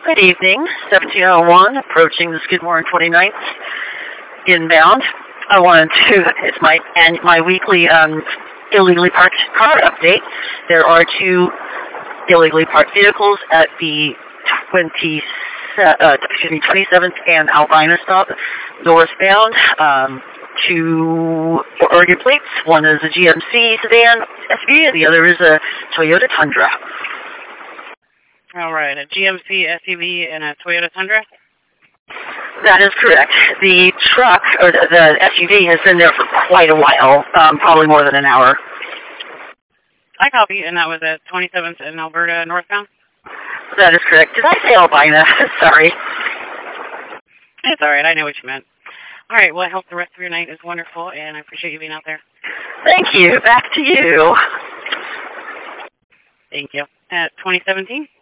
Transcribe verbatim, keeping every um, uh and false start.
Good evening, seventeen oh one, approaching the Skidmore and twenty-ninth, inbound. I wanted to, it's my and my weekly um, illegally parked car update. There are two illegally parked vehicles at the twenty, uh, excuse me, twenty-seventh and Albina stop, northbound. Um, two Oregon plates. One is a G M C sedan S U V, and the other is a Toyota Tundra. All right, a G M C S U V and a Toyota Tundra? That is correct. The truck, or the, the S U V, has been there for quite a while, um, probably more than an hour. I copy, and that was at twenty-seventh and Alberta northbound? That is correct. Did I say Albina? Sorry. It's all right. I know what you meant. All right, well, I hope the rest of your night is wonderful, and I appreciate you being out there. Thank you. Back to you. Thank you. At twenty seventeen?